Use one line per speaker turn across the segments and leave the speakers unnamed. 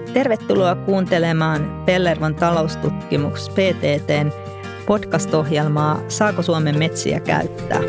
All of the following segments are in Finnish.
Tervetuloa kuuntelemaan Pellervon taloustutkimus PTT:n podcast-ohjelmaa Saako Suomen metsiä käyttää?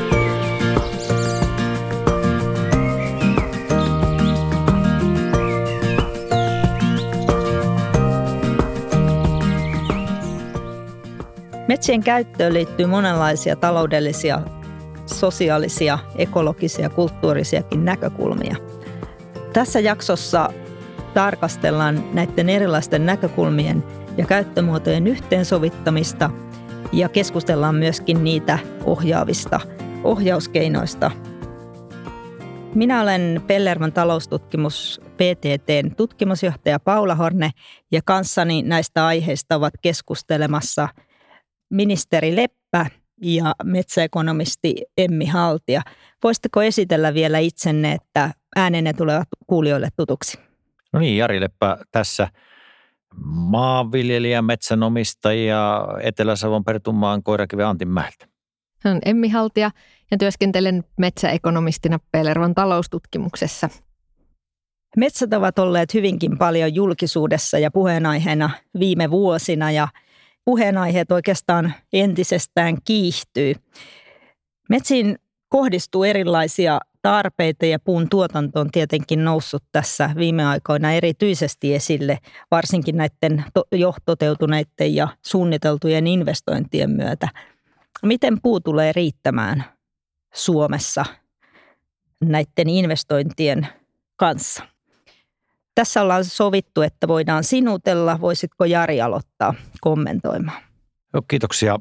Metsien käyttöön liittyy monenlaisia taloudellisia, sosiaalisia, ekologisia ja kulttuurisiakin näkökulmia. Tässä jaksossa tarkastellaan näiden erilaisten näkökulmien ja käyttömuotojen yhteensovittamista ja keskustellaan myöskin niitä ohjaavista ohjauskeinoista. Minä olen Pellervon taloustutkimus PTT:n tutkimusjohtaja Paula Horne ja kanssani näistä aiheista ovat keskustelemassa ministeri Leppä ja metsäekonomisti Emmi Haltia. Voisitteko esitellä vielä itsenne, että äänenne tulevat kuulijoille tutuksi?
No niin, Jari Leppä tässä, maanviljelijä, metsänomistaja Etelä-Savon Pertunmaan Koirakiven Antinmäeltä.
Olen Emmi Haltia ja työskentelen metsäekonomistina Pellervon taloustutkimuksessa.
Metsät ovat olleet hyvinkin paljon julkisuudessa ja puheenaiheena viime vuosina ja puheenaiheet oikeastaan entisestään kiihtyy. Metsiin kohdistuu erilaisia tarpeita ja puun tuotanto on tietenkin noussut tässä viime aikoina erityisesti esille, varsinkin näiden jo toteutuneiden ja suunniteltujen investointien myötä. Miten puu tulee riittämään Suomessa näiden investointien kanssa? Tässä ollaan sovittu, että voidaan sinutella. Voisitko Jari aloittaa kommentoimaan?
Kiitoksia.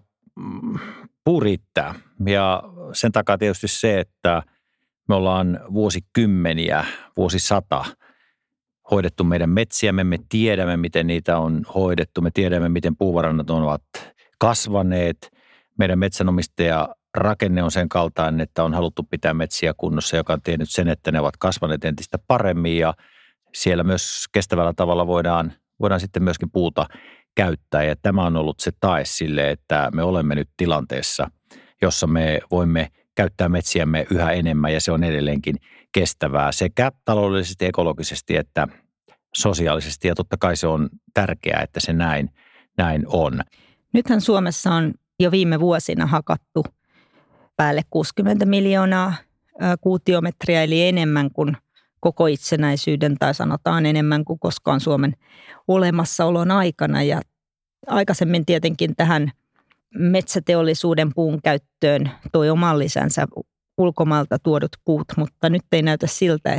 Puu riittää ja sen takaa tietysti se, että me ollaan vuosikymmeniä, vuosisata hoidettu meidän metsiämme. Me tiedämme, miten niitä on hoidettu. Me tiedämme, miten puuvarannot ovat kasvaneet. Meidän metsänomistajarakenne on sen kaltainen, että on haluttu pitää metsiä kunnossa, joka on tehnyt sen, että ne ovat kasvaneet entistä paremmin. Ja siellä myös kestävällä tavalla voidaan sitten myöskin puuta käyttää. Ja tämä on ollut se tae sille, että me olemme nyt tilanteessa, jossa me voimme käyttää metsiämme yhä enemmän ja se on edelleenkin kestävää sekä taloudellisesti, ekologisesti että sosiaalisesti. Ja totta kai se on tärkeää, että se näin on.
Nythän Suomessa on jo viime vuosina hakattu päälle 60 miljoonaa kuutiometriä, eli enemmän kuin koko itsenäisyyden tai sanotaan enemmän kuin koskaan Suomen olemassaolon aikana. Ja aikaisemmin tietenkin tähän metsäteollisuuden puun käyttöön toi oman lisänsä ulkomailta tuodut puut, mutta nyt ei näytä siltä,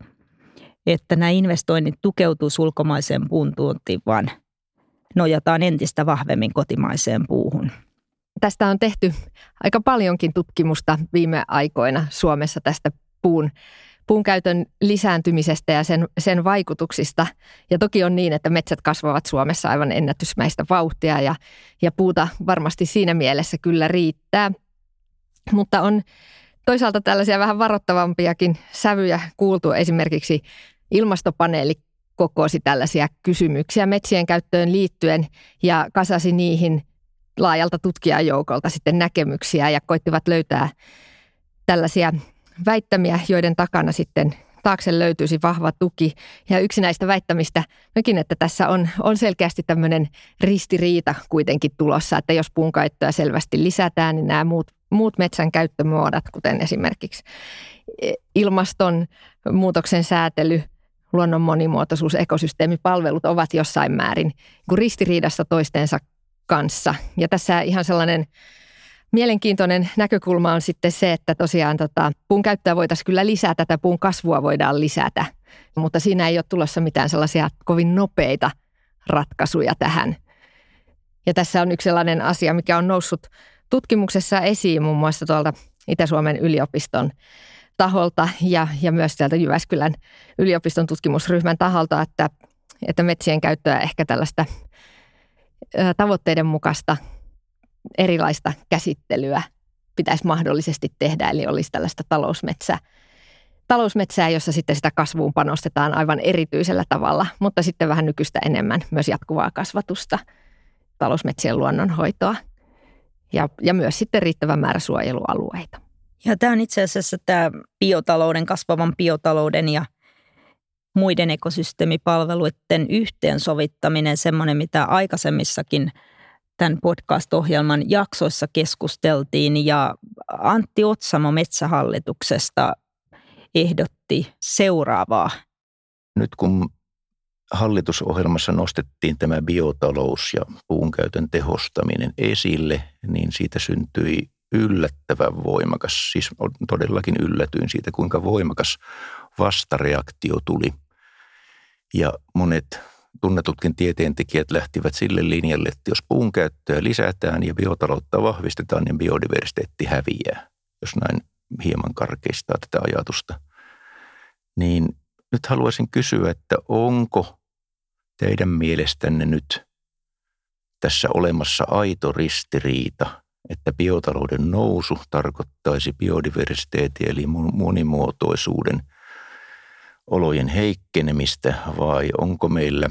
että nämä investoinnit tukeutuisi ulkomaiseen puun tuontiin, vaan nojataan entistä vahvemmin kotimaiseen puuhun.
Tästä on tehty aika paljonkin tutkimusta viime aikoina Suomessa tästä puun käytön lisääntymisestä ja sen vaikutuksista. Ja toki on niin, että metsät kasvavat Suomessa aivan ennätysmäistä vauhtia ja puuta varmasti siinä mielessä kyllä riittää. Mutta on toisaalta tällaisia vähän varoittavampiakin sävyjä kuultu. Esimerkiksi ilmastopaneeli kokosi tällaisia kysymyksiä metsien käyttöön liittyen ja kasasi niihin laajalta tutkijajoukolta sitten näkemyksiä ja koittivat löytää tällaisia väittämiä, joiden takana sitten taakse löytyisi vahva tuki. Ja yksi näistä väittämistä onkin, että tässä on selkeästi tämmöinen ristiriita kuitenkin tulossa, että jos puun käyttöä selvästi lisätään, niin nämä muut metsän käyttömuodot, kuten esimerkiksi ilmastonmuutoksen säätely, luonnon monimuotoisuus, ekosysteemipalvelut ovat jossain määrin ristiriidassa toistensa kanssa. Ja tässä ihan sellainen mielenkiintoinen näkökulma on sitten se, että tosiaan puun käyttöä voitaisiin kyllä lisätä, tätä puun kasvua voidaan lisätä, mutta siinä ei ole tulossa mitään sellaisia kovin nopeita ratkaisuja tähän. Ja tässä on yksi sellainen asia, mikä on noussut tutkimuksessa esiin muun muassa tuolta Itä-Suomen yliopiston taholta ja myös sieltä Jyväskylän yliopiston tutkimusryhmän taholta, että metsien käyttöä ehkä tällaista tavoitteiden mukaista erilaista käsittelyä pitäisi mahdollisesti tehdä, eli olisi tällaista talousmetsää, jossa sitten sitä kasvuun panostetaan aivan erityisellä tavalla, mutta sitten vähän nykyistä enemmän myös jatkuvaa kasvatusta, talousmetsien luonnonhoitoa ja myös sitten riittävä määrä suojelualueita.
Ja tämä on itse asiassa tämä kasvavan biotalouden ja muiden ekosysteemipalveluiden yhteensovittaminen, semmoinen mitä aikaisemmissakin tämän podcast-ohjelman jaksoissa keskusteltiin. Ja Antti Otsamo Metsähallituksesta ehdotti seuraavaa.
Nyt kun hallitusohjelmassa nostettiin tämä biotalous ja puunkäytön tehostaminen esille, niin siitä syntyi yllättävän voimakas, siis todellakin yllätyin siitä, kuinka voimakas vastareaktio tuli. Ja monet tunnetutkin tieteentekijät lähtivät sille linjalle, että jos puun käyttöä lisätään ja biotaloutta vahvistetaan, niin biodiversiteetti häviää, jos näin hieman karkeistaa tätä ajatusta. Niin nyt haluaisin kysyä, että onko teidän mielestänne nyt tässä olemassa aito ristiriita, että biotalouden nousu tarkoittaisi biodiversiteetin eli monimuotoisuuden olojen heikkenemistä, vai onko meillä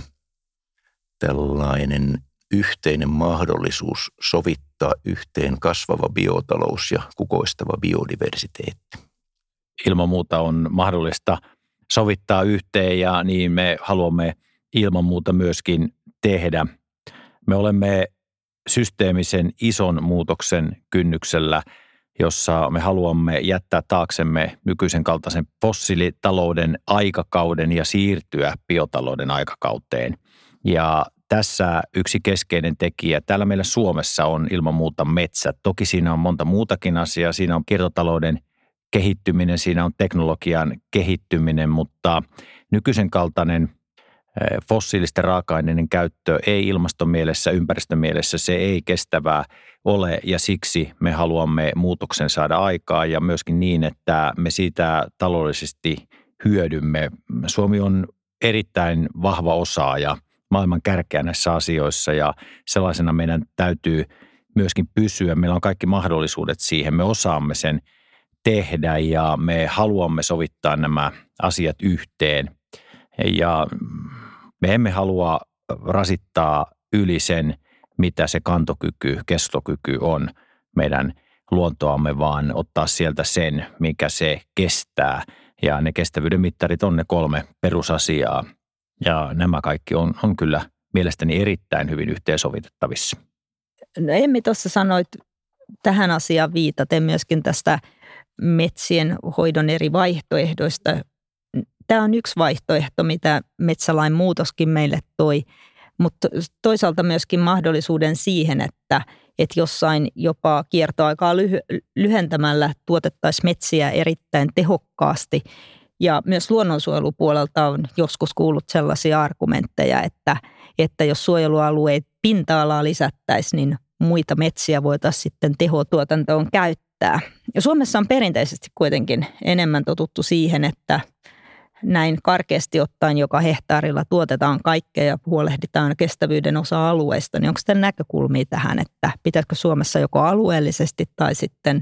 tällainen yhteinen mahdollisuus sovittaa yhteen kasvava biotalous ja kukoistava biodiversiteetti?
Ilman muuta on mahdollista sovittaa yhteen ja niin me haluamme ilman muuta myöskin tehdä. Me olemme systeemisen ison muutoksen kynnyksellä, jossa me haluamme jättää taaksemme nykyisen kaltaisen fossiilitalouden aikakauden ja siirtyä biotalouden aikakauteen. Ja tässä yksi keskeinen tekijä, täällä meillä Suomessa on ilman muuta metsät. Toki siinä on monta muutakin asiaa, siinä on kiertotalouden kehittyminen, siinä on teknologian kehittyminen, mutta nykyisen kaltainen fossiilisten raaka-aineiden käyttö ei ilmastomielessä, ympäristömielessä, se ei kestävää ole ja siksi me haluamme muutoksen saada aikaa ja myöskin niin, että me siitä taloudellisesti hyödymme. Suomi on erittäin vahva osaaja, maailman kärkeä näissä asioissa ja sellaisena meidän täytyy myöskin pysyä. Meillä on kaikki mahdollisuudet siihen, me osaamme sen tehdä ja me haluamme sovittaa nämä asiat yhteen ja me emme halua rasittaa yli sen, mitä se kantokyky, kestokyky on meidän luontoamme, vaan ottaa sieltä sen, mikä se kestää. Ja ne kestävyyden mittarit on ne 3 perusasiaa. Ja nämä kaikki on kyllä mielestäni erittäin hyvin yhteensovitettavissa.
No Emmi tuossa sanoit tähän asiaan viitaten myöskin tästä metsien hoidon eri vaihtoehdoista. Tämä on yksi vaihtoehto, mitä metsälain muutoskin meille toi, mutta toisaalta myöskin mahdollisuuden siihen, että jossain jopa kiertoaikaa lyhentämällä tuotettaisiin metsiä erittäin tehokkaasti. Ja myös luonnonsuojelupuolelta on joskus kuullut sellaisia argumentteja, että jos suojelualueen pinta-alaa lisättäisiin, niin muita metsiä voitaisiin sitten tehotuotantoon käyttää. Ja Suomessa on perinteisesti kuitenkin enemmän totuttu siihen, että näin karkeasti ottaen joka hehtaarilla tuotetaan kaikkea ja huolehditaan kestävyyden osa-alueista, niin onko sitten näkökulmia tähän, että pitäisikö Suomessa joko alueellisesti tai sitten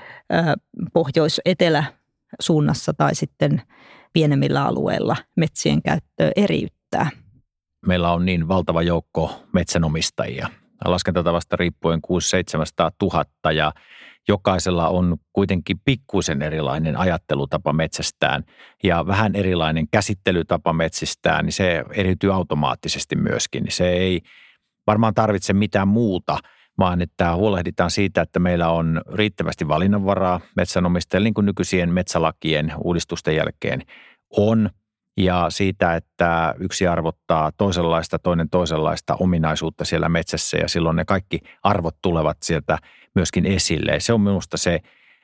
pohjois-etelä suunnassa tai sitten pienemmillä alueilla metsien käyttöä eriyttää?
Meillä on niin valtava joukko metsänomistajia. Laskentatavasta riippuen 600-700 000 ja jokaisella on kuitenkin pikkuisen erilainen ajattelutapa metsästään ja vähän erilainen käsittelytapa metsistään, niin se eriytyy automaattisesti myöskin. Se ei varmaan tarvitse mitään muuta, vaan että huolehditaan siitä, että meillä on riittävästi valinnanvaraa metsänomistajille, niin kuin nykyisien metsälakien uudistusten jälkeen on. Ja siitä, että yksi arvottaa toisenlaista, toinen toisenlaista ominaisuutta siellä metsässä ja silloin ne kaikki arvot tulevat sieltä myöskin esille. Se on minusta se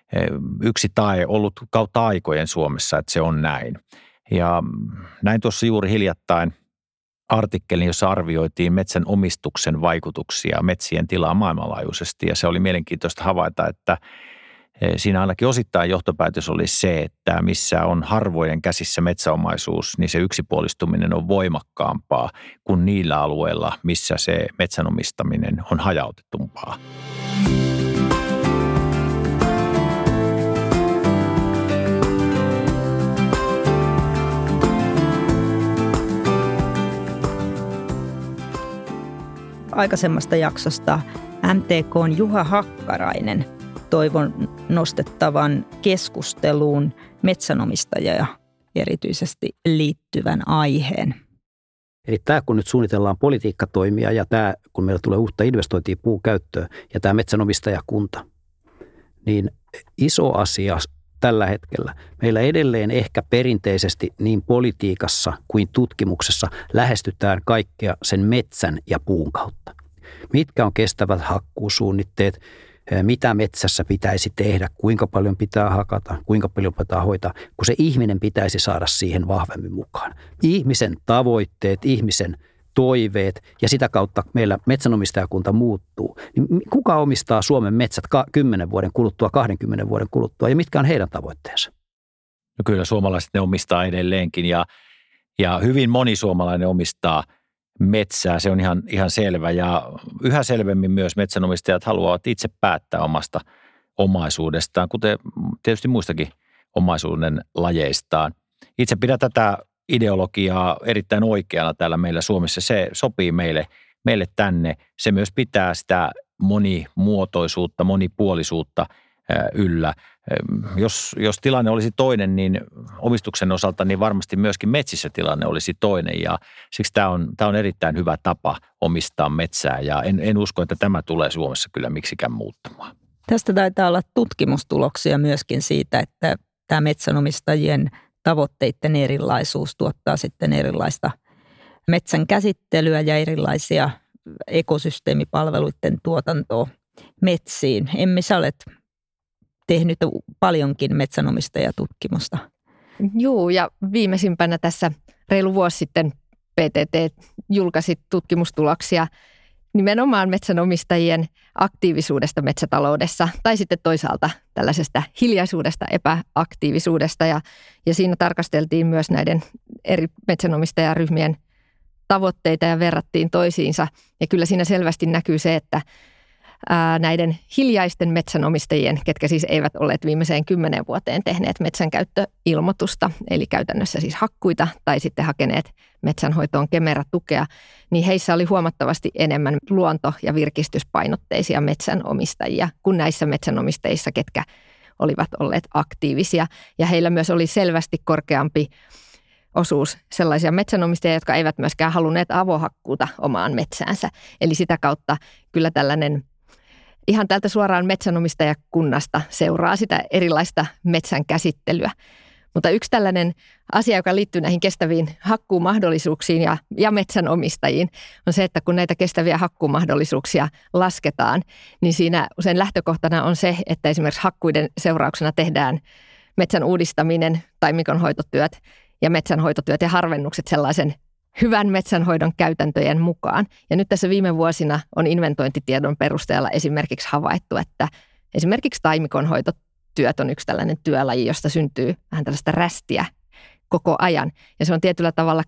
yksi tae ollut kautta aikojen Suomessa, että se on näin. Ja näin tuossa juuri hiljattain artikkelin, jossa arvioitiin metsän omistuksen vaikutuksia metsien tilaa maailmanlaajuisesti ja se oli mielenkiintoista havaita, että siinä ainakin osittain johtopäätös oli se, että missä on harvojen käsissä metsäomaisuus, niin se yksipuolistuminen on voimakkaampaa kuin niillä alueilla, missä se metsänomistaminen on hajautetumpaa.
Aikaisemmasta jaksosta MTK:n Juha Hakkarainen toivon nostettavan keskusteluun metsänomistajia erityisesti liittyvän aiheen.
Eli tämä, kun nyt suunnitellaan politiikkatoimia ja tämä, kun meillä tulee uutta investointia puun käyttöön ja tämä metsänomistajakunta, niin iso asia tällä hetkellä. Meillä edelleen ehkä perinteisesti niin politiikassa kuin tutkimuksessa lähestytään kaikkea sen metsän ja puun kautta. Mitkä on kestävät hakkuusuunnitteet, mitä metsässä pitäisi tehdä, kuinka paljon pitää hakata, kuinka paljon pitää hoitaa, kun se ihminen pitäisi saada siihen vahvemmin mukaan. Ihmisen tavoitteet, ihmisen toiveet ja sitä kautta meillä metsänomistajakunta muuttuu. Niin kuka omistaa Suomen metsät 10 vuoden kuluttua, 20 vuoden kuluttua ja mitkä on heidän tavoitteensa?
No kyllä suomalaiset ne omistaa edelleenkin ja hyvin moni suomalainen omistaa metsää, se on ihan selvä ja yhä selvemmin myös metsänomistajat haluavat itse päättää omasta omaisuudestaan, kuten tietysti muistakin omaisuuden lajeistaan. Itse pidän tätä ideologiaa erittäin oikeana täällä meillä Suomessa. Se sopii meille tänne. Se myös pitää sitä monimuotoisuutta, monipuolisuutta yllä. Jos tilanne olisi toinen, niin omistuksen osalta niin varmasti myöskin metsissä tilanne olisi toinen ja siksi tämä on erittäin hyvä tapa omistaa metsää ja en usko, että tämä tulee Suomessa kyllä miksikään muuttumaan.
Tästä taitaa olla tutkimustuloksia myöskin siitä, että tämä metsänomistajien tavoitteiden erilaisuus tuottaa sitten erilaista metsän käsittelyä ja erilaisia ekosysteemipalveluiden tuotantoa metsiin. Emmi, sä olet tehnyt paljonkin metsänomistajatutkimusta.
Joo, ja viimeisimpänä tässä reilu vuosi sitten PTT julkaisi tutkimustuloksia nimenomaan metsänomistajien aktiivisuudesta metsätaloudessa tai sitten toisaalta tällaisesta hiljaisuudesta, epäaktiivisuudesta ja siinä tarkasteltiin myös näiden eri metsänomistajaryhmien tavoitteita ja verrattiin toisiinsa ja kyllä siinä selvästi näkyy se, että näiden hiljaisten metsänomistajien, ketkä siis eivät olleet viimeiseen 10 vuoteen tehneet metsänkäyttöilmoitusta, eli käytännössä siis hakkuita tai sitten hakeneet metsänhoitoon Kemera-tukea, niin heissä oli huomattavasti enemmän luonto- ja virkistyspainotteisia metsänomistajia kuin näissä metsänomistajissa, ketkä olivat olleet aktiivisia. Ja heillä myös oli selvästi korkeampi osuus sellaisia metsänomistajia, jotka eivät myöskään halunneet avohakkuuta omaan metsäänsä. Eli sitä kautta kyllä tällainen ihan täältä suoraan metsänomistajakunnasta seuraa sitä erilaista metsän käsittelyä. Mutta yksi tällainen asia, joka liittyy näihin kestäviin hakkuumahdollisuuksiin ja metsänomistajiin, on se, että kun näitä kestäviä hakkuumahdollisuuksia lasketaan, niin siinä usein lähtökohtana on se, että esimerkiksi hakkuiden seurauksena tehdään metsän uudistaminen, taimikonhoitotyöt ja metsänhoitotyöt ja harvennukset sellaisen hyvän metsänhoidon käytäntöjen mukaan. Ja nyt tässä viime vuosina on inventointitiedon perusteella esimerkiksi havaittu, että esimerkiksi taimikonhoitotyöt on yksi tällainen työlaji, josta syntyy vähän tällaista rästiä koko ajan. Ja se on tietyllä tavalla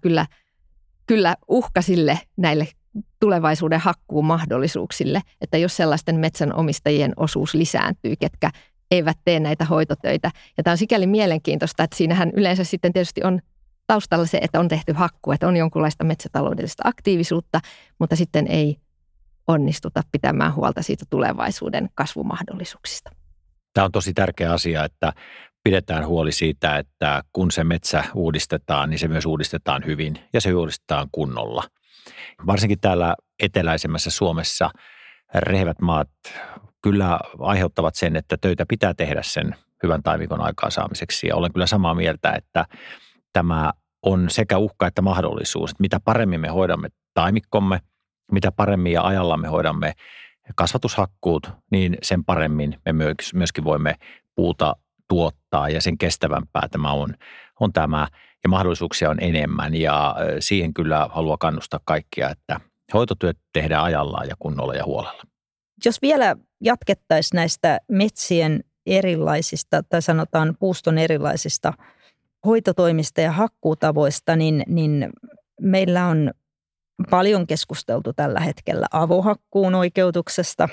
kyllä uhka sille näille tulevaisuuden hakkuumahdollisuuksille, että jos sellaisten metsänomistajien osuus lisääntyy, ketkä eivät tee näitä hoitotöitä. Ja tämä on sikäli mielenkiintoista, että siinähän yleensä sitten tietysti on taustalla se, että on tehty hakkuu, että on jonkunlaista metsätaloudellista aktiivisuutta, mutta sitten ei onnistuta pitämään huolta siitä tulevaisuuden kasvumahdollisuuksista.
Tämä on tosi tärkeä asia, että pidetään huoli siitä, että kun se metsä uudistetaan, niin se myös uudistetaan hyvin ja se uudistetaan kunnolla. Varsinkin täällä eteläisemmässä Suomessa rehevät maat kyllä aiheuttavat sen, että töitä pitää tehdä sen hyvän taimikon aikaansaamiseksi. Ja olen kyllä samaa mieltä, että tämä on sekä uhka että mahdollisuus. Että mitä paremmin me hoidamme taimikkomme, mitä paremmin ja ajalla me hoidamme kasvatushakkuut, niin sen paremmin me myöskin voimme puuta tuottaa ja sen kestävämpää tämä on tämä ja mahdollisuuksia on enemmän ja siihen kyllä haluan kannustaa kaikkia, että hoitotyöt tehdään ajallaan ja kunnolla ja huolella.
Jos vielä jatkettaisiin näistä metsien erilaisista tai sanotaan puuston erilaisista hoitotoimista ja hakkuutavoista, niin meillä on paljon keskusteltu tällä hetkellä avohakkuun oikeutuksesta,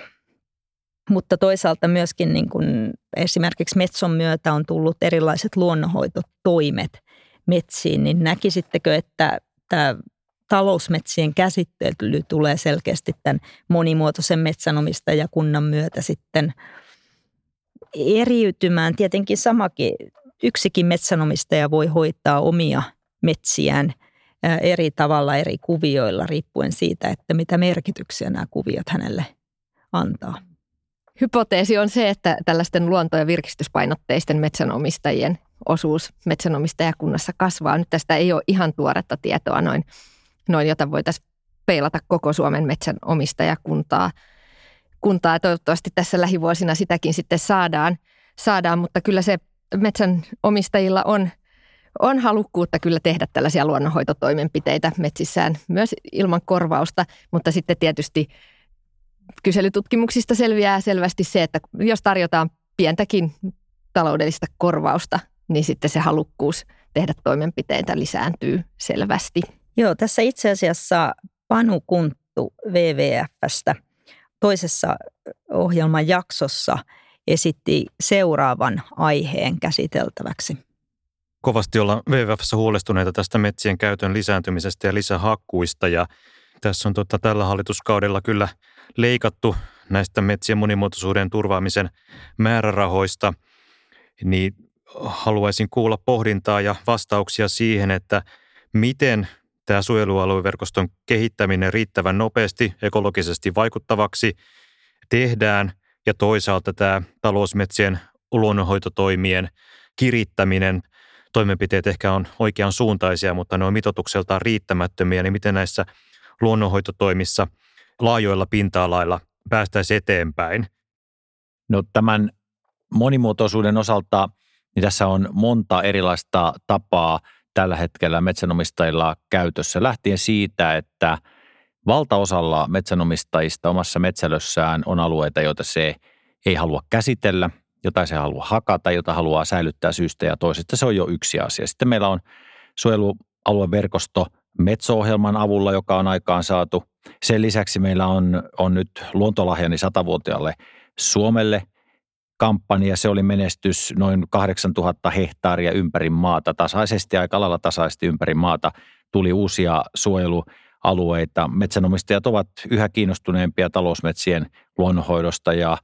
mutta toisaalta myöskin niin kuin esimerkiksi Metson myötä on tullut erilaiset luonnonhoitotoimet metsiin, niin näkisittekö, että tämä talousmetsien käsittely tulee selkeästi tämän monimuotoisen metsänomistajakunnan myötä sitten eriytymään? Tietenkin samakin yksikin metsänomistaja voi hoitaa omia metsiään eri tavalla, eri kuvioilla, riippuen siitä, että mitä merkityksiä nämä kuviot hänelle antaa.
Hypoteesi on se, että tällaisten luonto- ja virkistyspainotteisten metsänomistajien osuus metsänomistajakunnassa kasvaa. Nyt tästä ei ole ihan tuoretta tietoa noin jota voitaisiin peilata koko Suomen metsänomistajakuntaa. Toivottavasti tässä lähivuosina sitäkin sitten saadaan, mutta kyllä se metsänomistajilla on halukkuutta kyllä tehdä tällaisia luonnonhoitotoimenpiteitä metsissään myös ilman korvausta, mutta sitten tietysti kyselytutkimuksista selviää selvästi se, että jos tarjotaan pientäkin taloudellista korvausta, niin sitten se halukkuus tehdä toimenpiteitä lisääntyy selvästi.
Joo, tässä itse asiassa Panu Kunttu WWF:stä toisessa ohjelman jaksossa esitti seuraavan aiheen käsiteltäväksi.
Kovasti ollaan WWF:ssä huolestuneita tästä metsien käytön lisääntymisestä ja lisähakkuista, ja tässä on tällä hallituskaudella kyllä leikattu näistä metsien monimuotoisuuden turvaamisen määrärahoista, niin haluaisin kuulla pohdintaa ja vastauksia siihen, että miten tämä suojelualueverkoston kehittäminen riittävän nopeasti ekologisesti vaikuttavaksi tehdään, ja toisaalta tämä talousmetsien luonnonhoitotoimien kirittäminen, toimenpiteet ehkä on oikean suuntaisia, mutta ne on mitoitukseltaan riittämättömiä, niin miten näissä luonnonhoitotoimissa laajoilla pinta-alailla päästäisiin eteenpäin?
No tämän monimuotoisuuden osalta niin tässä on monta erilaista tapaa tällä hetkellä metsänomistajilla käytössä. Lähtien siitä, että valtaosalla metsänomistajista omassa metsälössään on alueita, joita se ei halua käsitellä, jota se haluaa hakata, jota haluaa säilyttää syystä ja toisesta. Se on jo yksi asia. Sitten meillä on suojelualueverkosto Metso-ohjelman avulla, joka on aikaan saatu. Sen lisäksi meillä on nyt luontolahjani 100-vuotiaalle Suomelle kampanja. Se oli menestys, noin 8000 hehtaaria ympäri maata, tasaisesti, aika lailla tasaisesti ympäri maata tuli uusia suojelualueita. Metsänomistajat ovat yhä kiinnostuneempia talousmetsien luonnonhoidosta ja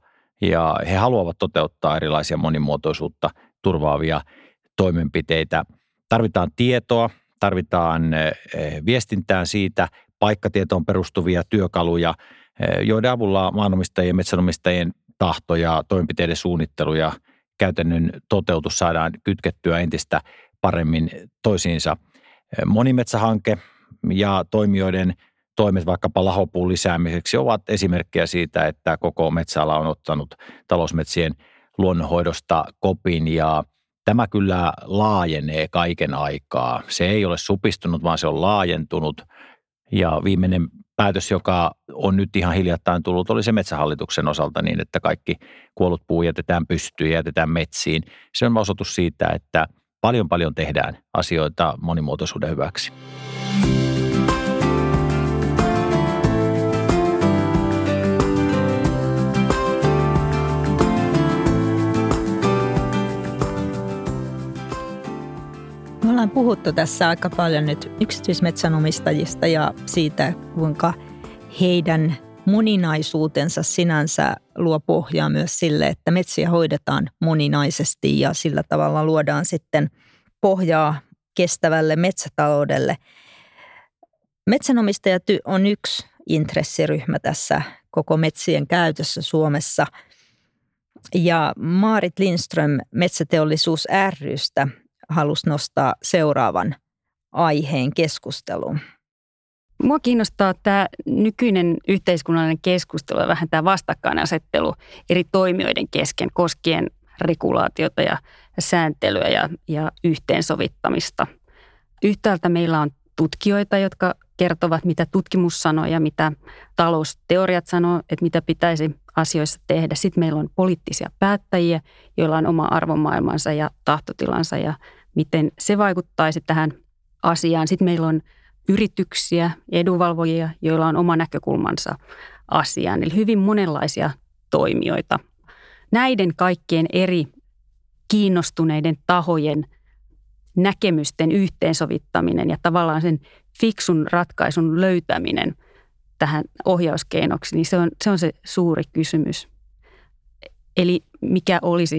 he haluavat toteuttaa erilaisia monimuotoisuutta turvaavia toimenpiteitä. Tarvitaan tietoa, tarvitaan viestintään siitä, paikkatietoon perustuvia työkaluja, joiden avulla maanomistajien ja metsänomistajien tahto ja toimenpiteiden suunnittelu ja käytännön toteutus saadaan kytkettyä entistä paremmin toisiinsa. Monimetsähanke ja toimijoiden toimet vaikkapa lahopuun lisäämiseksi ovat esimerkkejä siitä, että koko metsäala on ottanut talousmetsien luonnonhoidosta kopin ja tämä kyllä laajenee kaiken aikaa. Se ei ole supistunut, vaan se on laajentunut ja viimeinen päätös, joka on nyt ihan hiljattain tullut, oli se Metsähallituksen osalta niin, että kaikki kuollut puu jätetään pystyyn ja jätetään metsiin. Se on osoitus siitä, että paljon tehdään asioita monimuotoisuuden hyväksi.
Me ollaan puhuttu tässä aika paljon nyt yksityismetsänomistajista ja siitä, kuinka heidän moninaisuutensa sinänsä luo pohjaa myös sille, että metsiä hoidetaan moninaisesti ja sillä tavalla luodaan sitten pohjaa kestävälle metsätaloudelle. Metsänomistajat on yksi intressiryhmä tässä koko metsien käytössä Suomessa ja Maarit Lindström Metsäteollisuus ry:stä halusi nostaa seuraavan aiheen keskusteluun.
Mua kiinnostaa tämä nykyinen yhteiskunnallinen keskustelu ja vähän tämä vastakkainasettelu eri toimijoiden kesken koskien regulaatiota ja sääntelyä ja yhteensovittamista. Yhtäältä meillä on tutkijoita, jotka kertovat, mitä tutkimus sanoo ja mitä talousteoriat sanoo, että mitä pitäisi asioissa tehdä. Sitten meillä on poliittisia päättäjiä, joilla on oma arvomaailmansa ja tahtotilansa ja miten se vaikuttaisi tähän asiaan. Sitten meillä on yrityksiä, edunvalvojia, joilla on oma näkökulmansa asiaan. Eli hyvin monenlaisia toimijoita. Näiden kaikkien eri kiinnostuneiden tahojen näkemysten yhteensovittaminen ja tavallaan sen fiksun ratkaisun löytäminen tähän ohjauskeinoksi, niin se on se suuri kysymys. Eli mikä olisi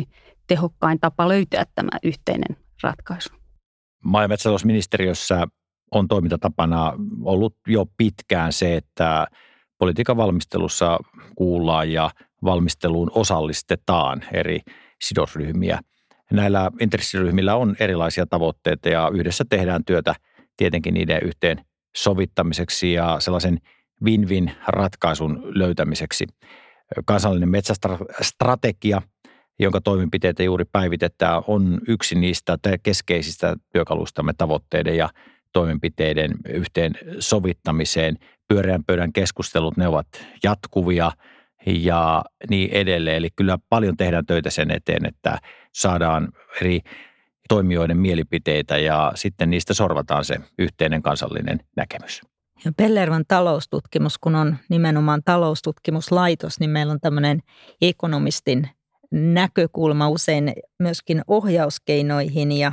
tehokkain tapa löytää tämä yhteinen ratkaisu.
Maa- ja metsätalousministeriössä on toimintatapana ollut jo pitkään se, että politiikan valmistelussa kuullaan ja valmisteluun osallistetaan eri sidosryhmiä. Näillä intressiryhmillä on erilaisia tavoitteita ja yhdessä tehdään työtä tietenkin niiden yhteen sovittamiseksi ja sellaisen win-win-ratkaisun löytämiseksi. Kansallinen metsästrategia, jonka toimenpiteitä juuri päivitetään, on yksi niistä keskeisistä työkaluistamme tavoitteiden ja toimenpiteiden yhteen sovittamiseen. Pyöreän pöydän keskustelut, ne ovat jatkuvia ja niin edelleen. Eli kyllä paljon tehdään töitä sen eteen, että saadaan eri toimijoiden mielipiteitä ja sitten niistä sorvataan se yhteinen kansallinen näkemys.
Ja Pellervon taloustutkimus, kun on nimenomaan taloustutkimuslaitos, niin meillä on tämmöinen ekonomistin näkökulma usein myöskin ohjauskeinoihin ja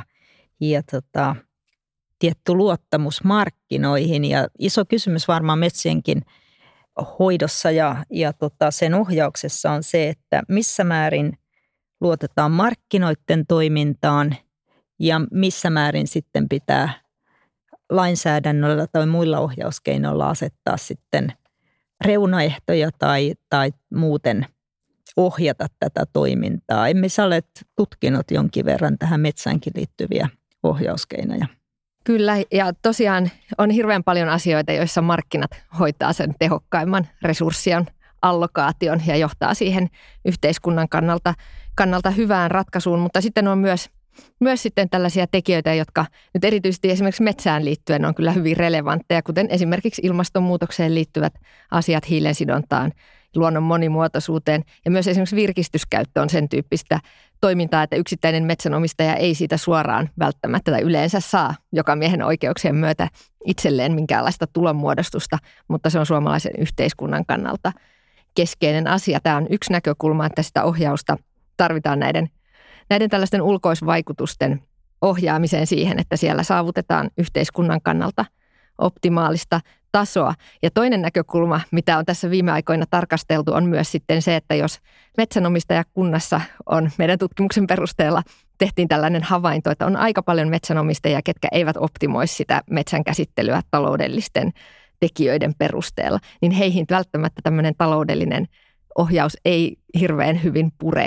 tietty luottamus markkinoihin. Ja iso kysymys varmaan metsienkin hoidossa ja sen ohjauksessa on se, että missä määrin luotetaan markkinoiden toimintaan ja missä määrin sitten pitää lainsäädännöllä tai muilla ohjauskeinoilla asettaa sitten reunaehtoja tai muuten ohjata tätä toimintaa. Emme sä olet tutkinut jonkin verran tähän metsäänkin liittyviä ohjauskeinoja.
Kyllä, ja tosiaan on hirveän paljon asioita, joissa markkinat hoitaa sen tehokkaimman resurssien allokaation ja johtaa siihen yhteiskunnan kannalta hyvään ratkaisuun, mutta sitten on myös sitten tällaisia tekijöitä, jotka nyt erityisesti esimerkiksi metsään liittyen on kyllä hyvin relevantteja, kuten esimerkiksi ilmastonmuutokseen liittyvät asiat, hiilensidontaan, luonnon monimuotoisuuteen ja myös esimerkiksi virkistyskäyttö on sen tyyppistä toimintaa, että yksittäinen metsänomistaja ei siitä suoraan välttämättä tai yleensä saa jokamiehen oikeuksien myötä itselleen minkäänlaista tulonmuodostusta, mutta se on suomalaisen yhteiskunnan kannalta keskeinen asia. Tämä on yksi näkökulma, että sitä ohjausta tarvitaan näiden tällaisten ulkoisvaikutusten ohjaamiseen siihen, että siellä saavutetaan yhteiskunnan kannalta optimaalista tasoa. Ja toinen näkökulma, mitä on tässä viime aikoina tarkasteltu, on myös sitten se, että jos metsänomistajakunnassa on meidän tutkimuksen perusteella tehtiin tällainen havainto, että on aika paljon metsänomistajia, ketkä eivät optimoi sitä metsän käsittelyä taloudellisten tekijöiden perusteella, niin heihin välttämättä tämmöinen taloudellinen ohjaus ei hirveän hyvin pure.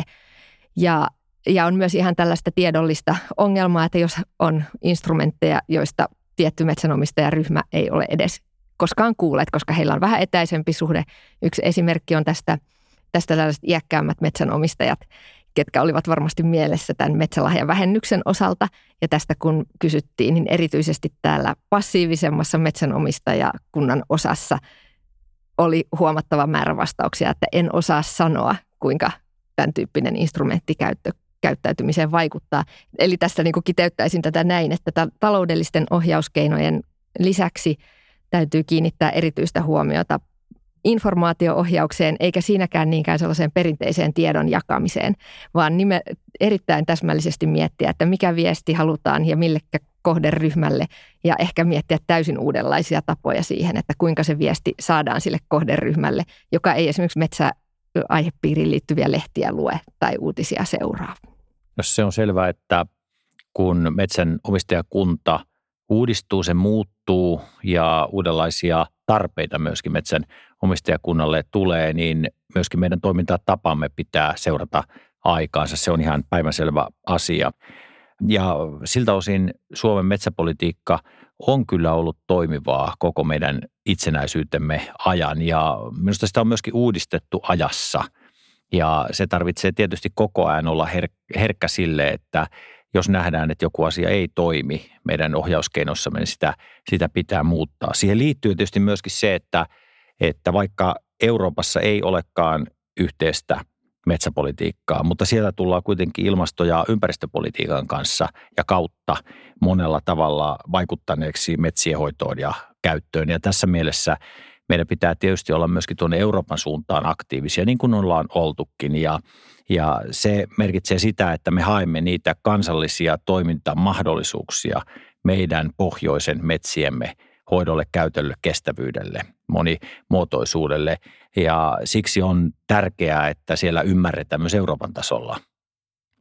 Ja on myös ihan tällaista tiedollista ongelmaa, että jos on instrumentteja, joista tietty metsänomistajaryhmä ei ole edes koskaan kuulleet, koska heillä on vähän etäisempi suhde. Yksi esimerkki on tästä tällaiset iäkkäämmät metsänomistajat, ketkä olivat varmasti mielessä tämän metsälahjavähennyksen osalta. Ja tästä kun kysyttiin, niin erityisesti täällä passiivisemmassa metsänomistajakunnan osassa oli huomattava määrä vastauksia, että en osaa sanoa, kuinka tämän tyyppinen instrumenttikäyttö käyttäytymiseen vaikuttaa. Eli tässä niin kuin kiteyttäisin tätä näin, että taloudellisten ohjauskeinojen lisäksi täytyy kiinnittää erityistä huomiota informaatio-ohjaukseen, eikä siinäkään niinkään sellaiseen perinteiseen tiedon jakamiseen, vaan erittäin täsmällisesti miettiä, että mikä viesti halutaan ja millekä kohderyhmälle, ja ehkä miettiä täysin uudenlaisia tapoja siihen, että kuinka se viesti saadaan sille kohderyhmälle, joka ei esimerkiksi metsäaihepiiriin liittyviä lehtiä lue tai uutisia seuraa.
No se on selvää, että kun metsänomistajakunta uudistuu, se muuttuu ja uudenlaisia tarpeita myöskin metsänomistajakunnalle tulee, niin myöskin meidän toimintatapamme pitää seurata aikaansa. Se on ihan päivänselvä asia. Ja siltä osin Suomen metsäpolitiikka on kyllä ollut toimivaa koko meidän itsenäisyytemme ajan ja minusta sitä on myöskin uudistettu ajassa. Ja se tarvitsee tietysti koko ajan olla herkkä sille, että jos nähdään, että joku asia ei toimi meidän ohjauskeinoissamme, niin sitä pitää muuttaa. Siihen liittyy tietysti myöskin se, että vaikka Euroopassa ei olekaan yhteistä metsäpolitiikkaa, mutta siellä tullaan kuitenkin ilmasto- ja ympäristöpolitiikan kanssa ja kautta monella tavalla vaikuttaneeksi metsien hoitoon ja käyttöön. Ja tässä mielessä meidän pitää tietysti olla myöskin tuonne Euroopan suuntaan aktiivisia, niin kuin ollaan oltukin. Ja se merkitsee sitä, että me haemme niitä kansallisia toimintamahdollisuuksia meidän pohjoisen metsiemme hoidolle, käytölle, kestävyydelle, monimuotoisuudelle. Ja siksi on tärkeää, että siellä ymmärretään myös Euroopan tasolla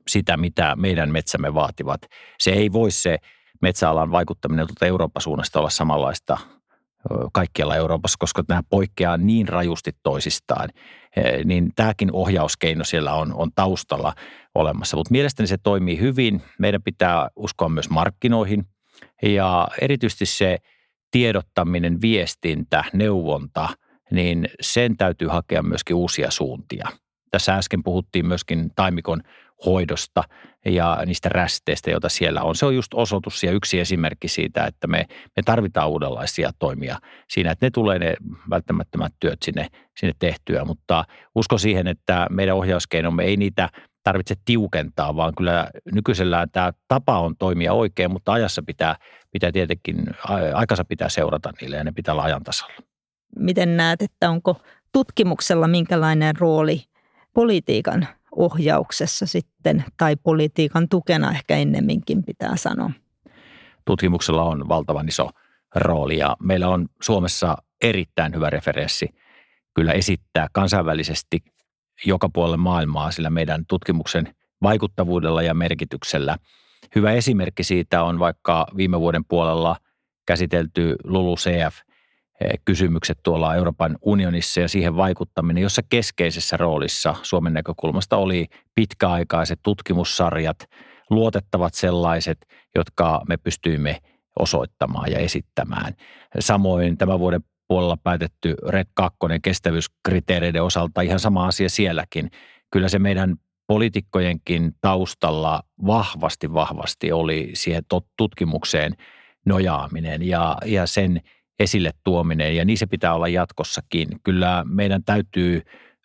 sitä, mitä meidän metsämme vaativat. Se ei voi se metsäalan vaikuttaminen Euroopan suunnasta olla samanlaista kaikkialla Euroopassa, koska nämä poikkeaa niin rajusti toisistaan, niin tämäkin ohjauskeino siellä on taustalla olemassa. Mutta mielestäni se toimii hyvin. Meidän pitää uskoa myös markkinoihin ja erityisesti se tiedottaminen, viestintä, neuvonta, niin sen täytyy hakea myöskin uusia suuntia. Tässä äsken puhuttiin myöskin taimikon hoidosta ja niistä rästeistä, joita siellä on. Se on just osoitus ja yksi esimerkki siitä, että me tarvitaan uudenlaisia toimia siinä, että ne tulee ne välttämättömät työt sinne tehtyä. Mutta usko siihen, että meidän ohjauskeinomme ei niitä tarvitse tiukentaa, vaan kyllä nykyisellään tämä tapa on toimia oikein, mutta ajassa pitää tietenkin, aikansa pitää seurata niille ja ne pitää olla ajan tasalla.
Miten näet, että onko tutkimuksella minkälainen rooli politiikan ohjauksessa sitten, tai politiikan tukena ehkä ennemminkin pitää sanoa?
Tutkimuksella on valtavan iso rooli ja meillä on Suomessa erittäin hyvä referenssi kyllä esittää kansainvälisesti joka puolella maailmaa sillä meidän tutkimuksen vaikuttavuudella ja merkityksellä. Hyvä esimerkki siitä on vaikka viime vuoden puolella käsitelty LULUCF-kysymykset tuolla Euroopan unionissa ja siihen vaikuttaminen, jossa keskeisessä roolissa Suomen näkökulmasta oli pitkäaikaiset tutkimussarjat, luotettavat sellaiset, jotka me pystyimme osoittamaan ja esittämään. Samoin tämän vuoden puolella päätetty RED 2 kestävyyskriteereiden osalta ihan sama asia sielläkin. Kyllä se meidän poliitikkojenkin taustalla vahvasti oli siihen tutkimukseen nojaaminen ja sen esille tuominen ja niin se pitää olla jatkossakin. Kyllä meidän täytyy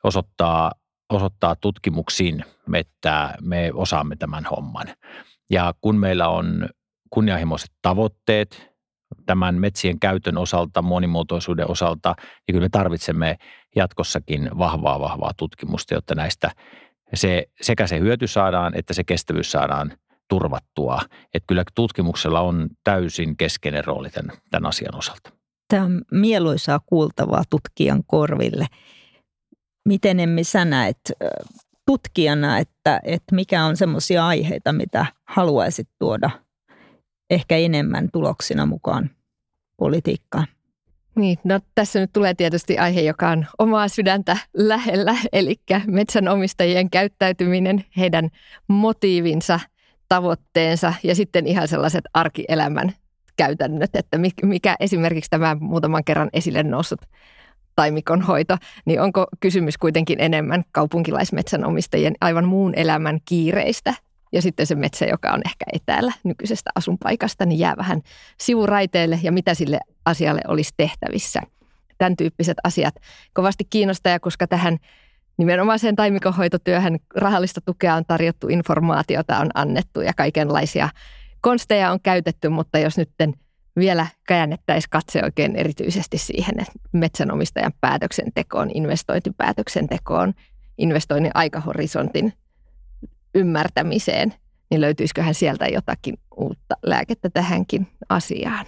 osoittaa tutkimuksiin, että me osaamme tämän homman. Ja kun meillä on kunnianhimoiset tavoitteet tämän metsien käytön osalta, monimuotoisuuden osalta, niin kyllä me tarvitsemme jatkossakin vahvaa tutkimusta, jotta näistä sekä se hyöty saadaan, että se kestävyys saadaan turvattua. Että kyllä tutkimuksella on täysin keskeinen rooli tämän asian osalta.
Tämä on mieluisaa kuultavaa tutkijan korville. Miten Emmi sä näet tutkijana, että mikä on semmoisia aiheita, mitä haluaisit tuoda ehkä enemmän tuloksina mukaan politiikkaan?
Niin, no tässä nyt tulee tietysti aihe, joka on omaa sydäntä lähellä, eli metsänomistajien käyttäytyminen, heidän motiivinsa, tavoitteensa ja sitten ihan sellaiset arkielämän käytännöt, että mikä esimerkiksi tämä muutaman kerran esille noussut taimikonhoito, niin onko kysymys kuitenkin enemmän kaupunkilaismetsänomistajien aivan muun elämän kiireistä ja sitten se metsä, joka on ehkä etäällä nykyisestä asuinpaikasta, niin jää vähän sivuraiteelle ja mitä sille asialle olisi tehtävissä. Tämän tyyppiset asiat kovasti kiinnostaa, koska tähän nimenomaiseen taimikonhoitotyöhön rahallista tukea on tarjottu, informaatiota on annettu ja kaikenlaisia konsteja on käytetty, mutta jos nyt vielä käännettäisiin katse oikein erityisesti siihen metsänomistajan päätöksentekoon, investointipäätöksentekoon, investoinnin aikahorisontin ymmärtämiseen, niin löytyisiköhän sieltä jotakin uutta lääkettä tähänkin asiaan.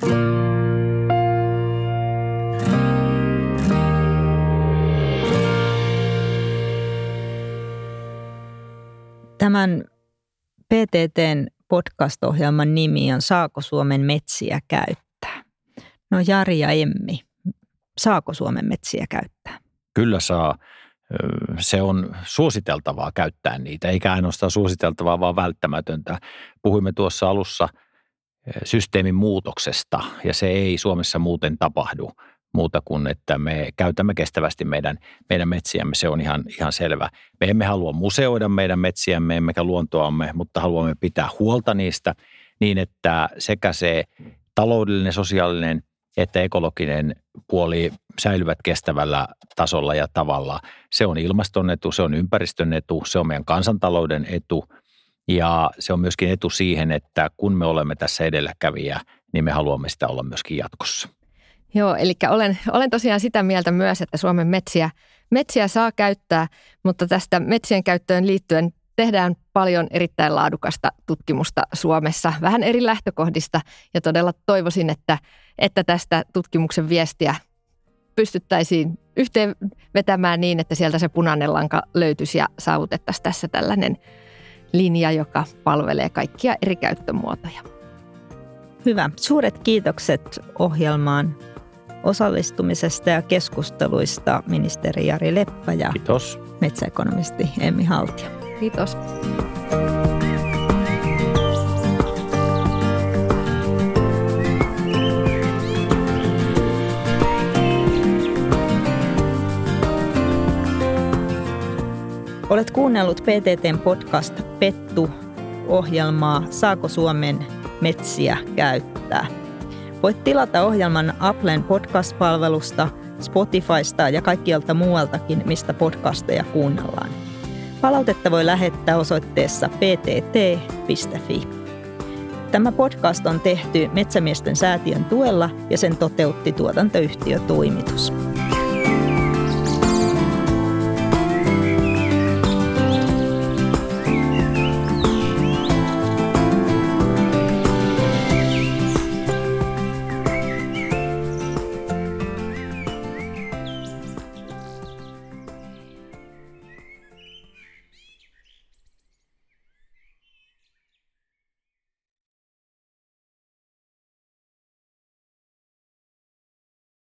Tämän PTT:n podcast-ohjelman nimi on Saako Suomen metsiä käyttää? No Jari ja Emmi, saako Suomen metsiä käyttää?
Kyllä saa. Se on suositeltavaa käyttää niitä, eikä ainoastaan suositeltavaa, vaan välttämätöntä. Puhuimme tuossa alussa systeemin muutoksesta ja se ei Suomessa muuten tapahdu muuta kuin, että me käytämme kestävästi meidän metsiämme. Se on ihan selvä. Me emme halua museoida meidän metsiämme, emmekä luontoamme, mutta haluamme pitää huolta niistä niin, että sekä se taloudellinen, sosiaalinen että ekologinen puoli säilyvät kestävällä tasolla ja tavalla. Se on ilmaston etu, se on ympäristön etu, se on meidän kansantalouden etu ja se on myöskin etu siihen, että kun me olemme tässä edelläkävijä, niin me haluamme sitä olla myöskin jatkossa.
Joo, eli olen tosiaan sitä mieltä myös, että Suomen metsiä saa käyttää, mutta tästä metsien käyttöön liittyen tehdään paljon erittäin laadukasta tutkimusta Suomessa, vähän eri lähtökohdista ja todella toivoisin, että tästä tutkimuksen viestiä pystyttäisiin yhteen vetämään niin, että sieltä se punainen lanka löytyisi ja saavutettaisiin tässä tällainen linja, joka palvelee kaikkia eri käyttömuotoja.
Hyvä. Suuret kiitokset ohjelmaan osallistumisesta ja keskusteluista ministeri Jari Leppä ja
Kiitos.
metsäekonomisti Emmi Haltio.
Kiitos.
Olet kuunnellut PTT:n podcast Pettu-ohjelmaa Saako Suomen metsiä käyttää? Voit tilata ohjelman Applen podcast-palvelusta, Spotifysta ja kaikkialta muualtakin, mistä podcasteja kuunnellaan. Palautetta voi lähettää osoitteessa ptt.fi. Tämä podcast on tehty Metsämiesten säätiön tuella ja sen toteutti tuotantoyhtiö Tuimitus.